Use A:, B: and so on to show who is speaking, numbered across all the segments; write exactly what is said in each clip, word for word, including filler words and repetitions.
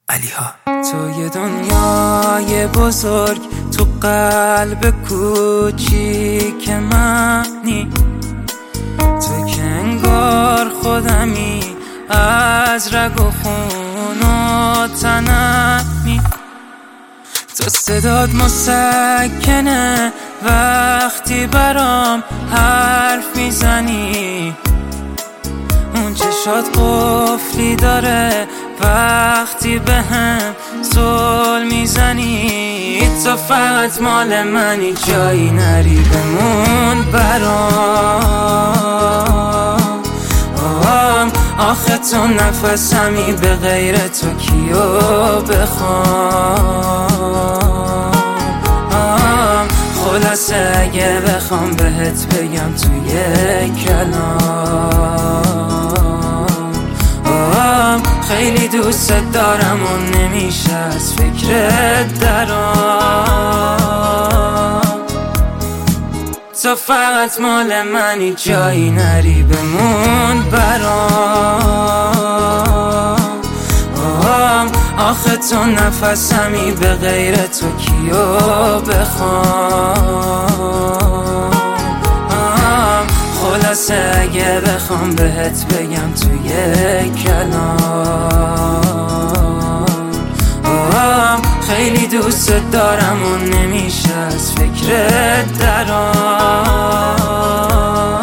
A: علیها. تو یه دنیای بزرگ تو قلب کوچیک منی، تو که انگار خودمی از رگ و خون و تنمی. تو صدات مسکنه وقتی برام حرف میزنی، اون چشات قفلی داره وقتی به هم زل میزنی. تو فقط مال منی، جایی نری بمون برام. آخه تو نفسمی، به غیر تو کیو بخوام. خلاصه اگه بخوام بهت بگم توی کلام، خیلی دوست دارم و نمیشه از فکرت درام. تو فقط مال منی، جایی نری بمون برام. آخه تو نفسمی، به غیر تو کیو بخوام. خلاصه اگه بخوام بهت بگم توی کلام، خیلی دوست دارم و نمیشه از فکرت درام.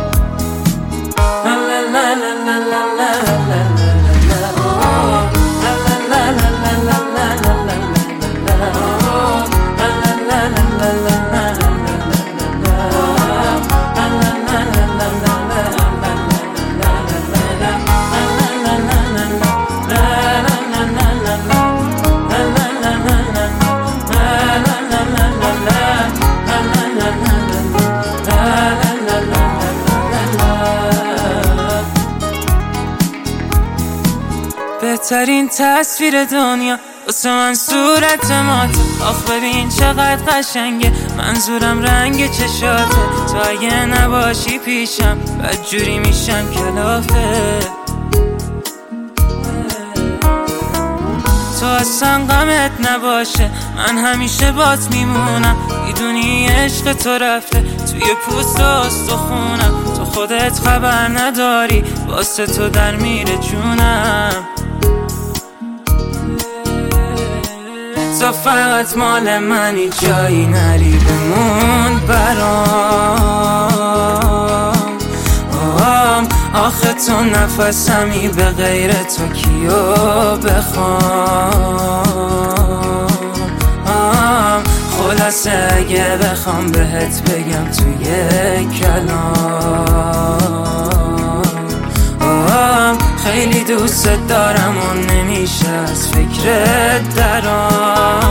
A: بهترین تصویر دنیا واسه من صورت مات. آخ ببین چقدر قشنگه، منظورم رنگ چشاته. تو اگه نباشی پیشم بدجوری میشم کلافه. تو اصلا غمت نباشه، من همیشه بات میمونم. میدونی عشق تو رفته توی پوست و استخونم. تو خودت خبر نداری، واسه تو در میره جونم. تو فقط مال منی، جایی نری بمون برام. آخه تو نفسمی، به غیر تو کیو بخوام. خلاصه اگه بخوام بهت بگم توی کلام، خیلی دوست دارم و نمیشه از فکرت درام.